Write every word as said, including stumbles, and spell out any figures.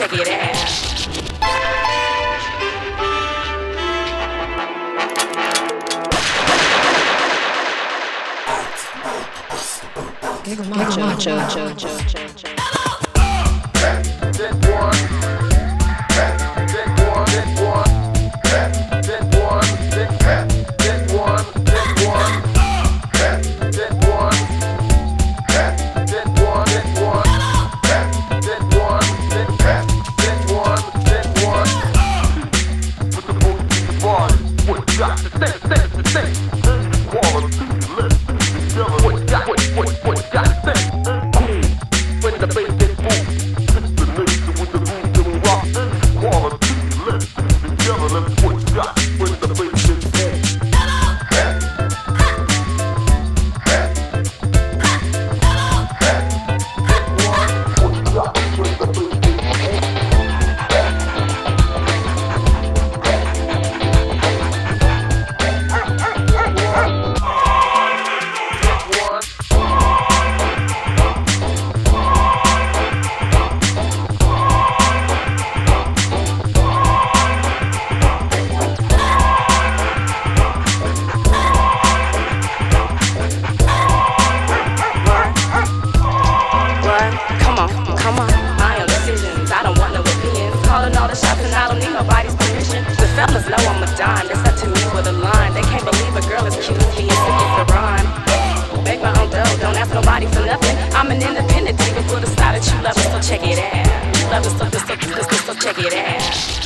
check it out. Macho, macho, macho, macho, macho. Fellas know I'm a dime, that's up to me with a line. They can't believe a girl is cute as me and sick as the rhyme. Make my own dough, don't ask nobody for nothing. I'm an independent diva with a style that you love, so check it out. Love it, so, so, so, so, so check it out.